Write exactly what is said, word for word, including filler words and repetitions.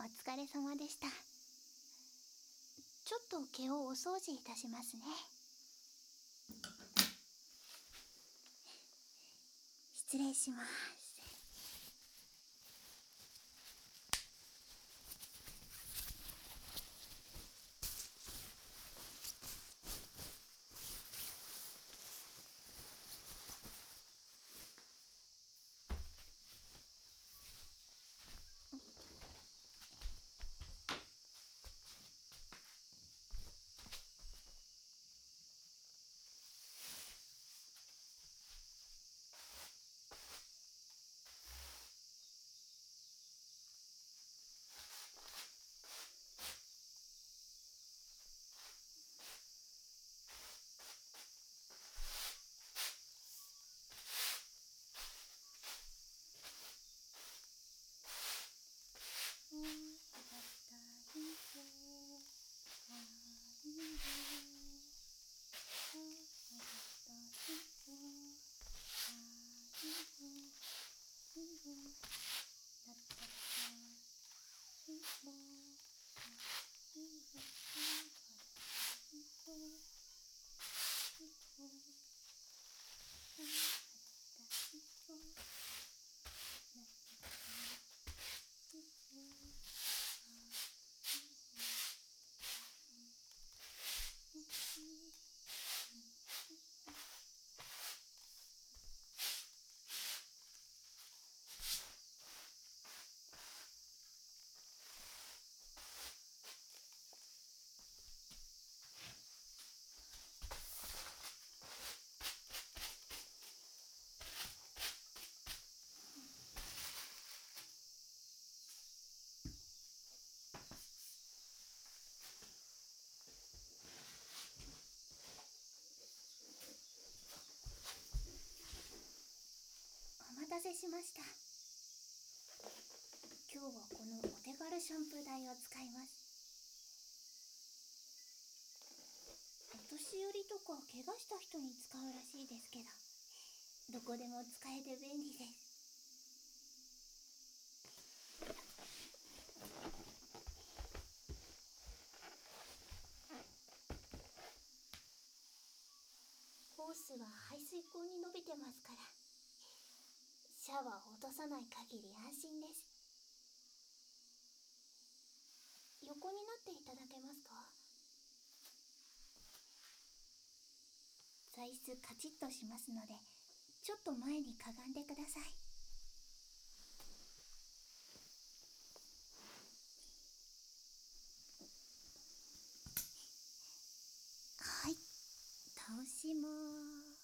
疲れ様でした。ちょっと毛をお掃除いたしますね。失礼します。お待たせしました。今日はこのお手軽シャンプー台を使います。お年寄りとか怪我した人に使うらしいですけど、どこでも使えて便利です。ホースは排水口に伸びてますから、シャワーを落とさない限り安心です。横になっていただけますか？座椅子カチッとしますので、ちょっと前にかがんでください。はい、倒しまーす。